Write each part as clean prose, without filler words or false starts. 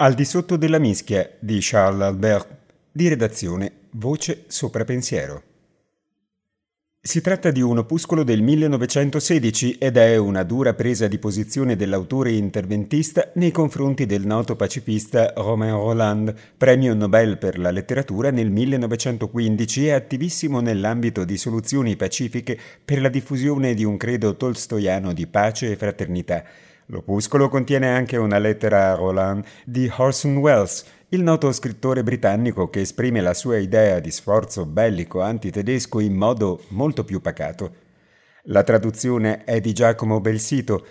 Al di sotto della mischia di Charles Albert, di redazione Voce sopra pensiero. Si tratta di un opuscolo del 1916 ed è una dura presa di posizione dell'autore interventista nei confronti del noto pacifista Romain Rolland, premio Nobel per la letteratura nel 1915 e attivissimo nell'ambito di soluzioni pacifiche per la diffusione di un credo tolstoiano di pace e fraternità. L'opuscolo contiene anche una lettera a Rolland di Orson Welles, il noto scrittore britannico che esprime la sua idea di sforzo bellico antitedesco in modo molto più pacato. La traduzione è di Giacomo Belsito,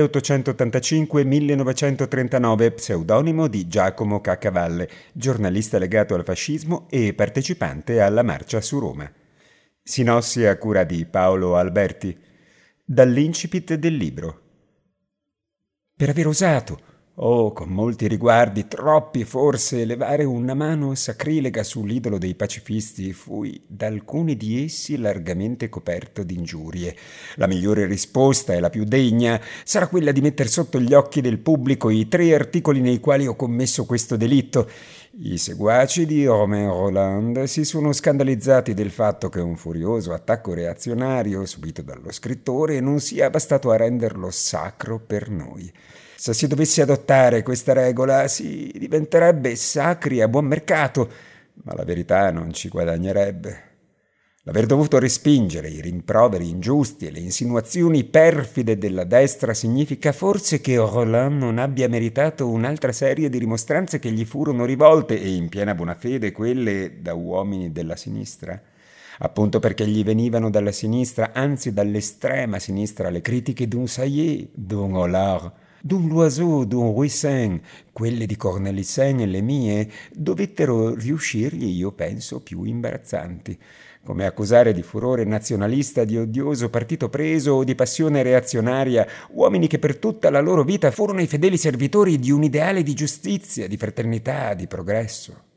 1885-1939, pseudonimo di Giacomo Caccavalle, giornalista legato al fascismo e partecipante alla marcia su Roma. Sinossi a cura di Paolo Alberti. Dall'incipit del libro. Per aver osato, con molti riguardi, troppi forse, levare una mano sacrilega sull'idolo dei pacifisti, fui da alcuni di essi largamente coperto d'ingiurie. La migliore risposta e la più degna sarà quella di metter sotto gli occhi del pubblico i 3 articoli nei quali ho commesso questo delitto. I seguaci di Romain Rolland si sono scandalizzati del fatto che un furioso attacco reazionario subito dallo scrittore non sia bastato a renderlo sacro per noi. Se si dovesse adottare questa regola si diventerebbe sacri a buon mercato, ma la verità non ci guadagnerebbe. L'aver dovuto respingere i rimproveri ingiusti e le insinuazioni perfide della destra significa forse che Rolland non abbia meritato un'altra serie di rimostranze che gli furono rivolte, e in piena buona fede quelle da uomini della sinistra? Appunto perché gli venivano dalla sinistra, anzi dall'estrema sinistra, le critiche d'un Saillet, d'un Hollard, d'un Loiseau, d'un Ruyssen, quelle di Cornelissen e le mie, dovettero riuscirgli, io penso, più imbarazzanti. Come accusare di furore nazionalista, di odioso partito preso o di passione reazionaria uomini che per tutta la loro vita furono i fedeli servitori di un ideale di giustizia, di fraternità, di progresso.